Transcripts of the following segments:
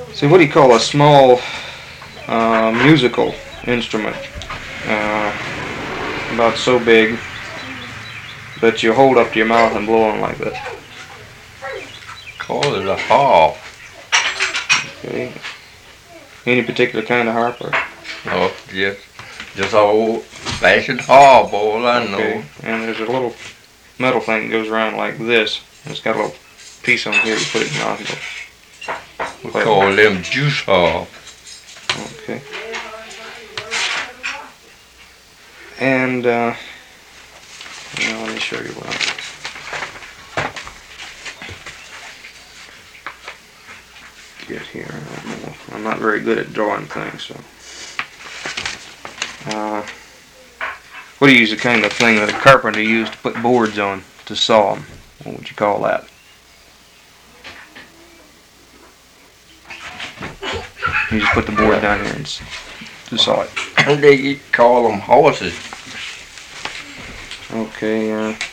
See, what do you call a small musical instrument? About so big that you hold up to your mouth and blow on like this. Call it a harp. Okay. Any particular kind of harp? Or? No, just old-fashioned harp, all I know. Okay. And there's a little metal thing that goes around like this. It's got a little piece on here. You put it in your mouth and go. We call them juice harp. Okay. And now let me show you what I get here. I don't know. I'm not very good at drawing things, so. What do you use? The kind of thing that a carpenter used to put boards on to saw them. What would you call that? You just put the board down here and to saw it. They call them horses. Okay.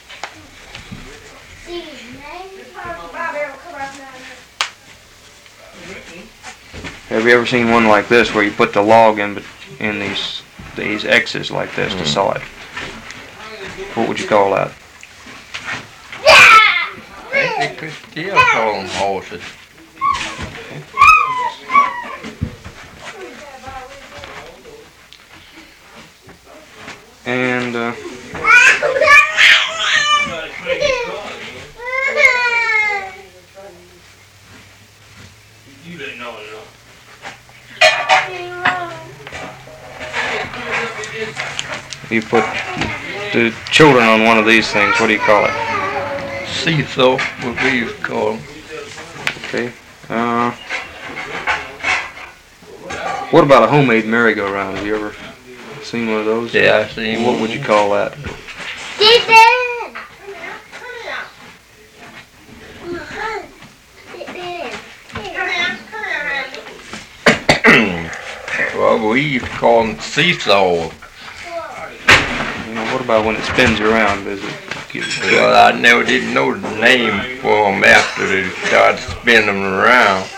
Have you ever seen one like this where you put the log in these X's like this to saw it? What would you call that? They could still call them horses. And you put the children on one of these things. What do you call it? Seesaw would be called. Okay. What about a homemade merry-go-round? Have you ever seen one of those? Yeah, I seen What would you call that? Well, we used to call them seesaw. What about when it spins around? Does it Well, I never did know the name for them after they started spinning them around.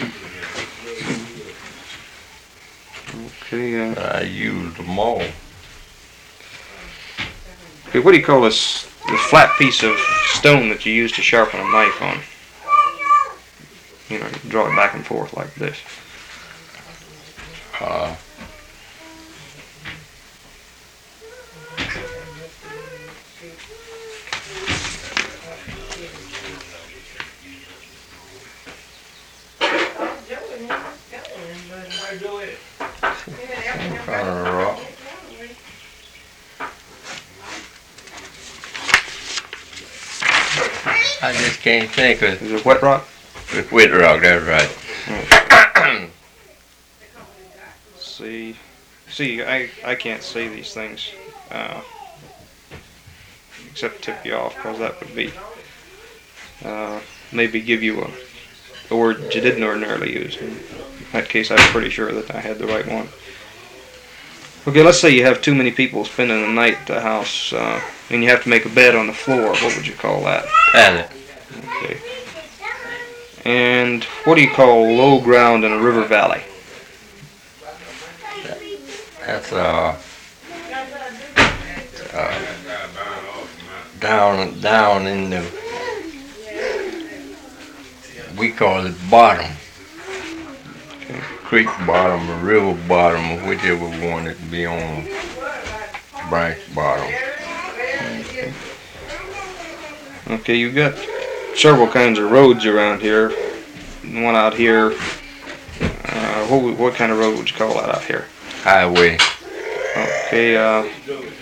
Okay. I used them all. Okay, what do you call this flat piece of stone that you use to sharpen a knife on? You know, you draw it back and forth like this. Some kind of rock. I just can't think of Is it wet rock? it. Wet rock, that's right. See, I can't see these things except tip you off, because that would be maybe give you a word that you didn't ordinarily use. In that case, I was pretty sure that I had the right one. Okay, let's say you have too many people spending the night at the house, and you have to make a bed on the floor. What would you call that? Pallet. Okay. And what do you call low ground in a river valley? That's down in the, we call it bottom. Okay. Creek bottom or river bottom, whichever one it be on. Branch bottom. Okay, you've got several kinds of roads around here. One out here, what kind of road would you call that out here? Highway. Okay,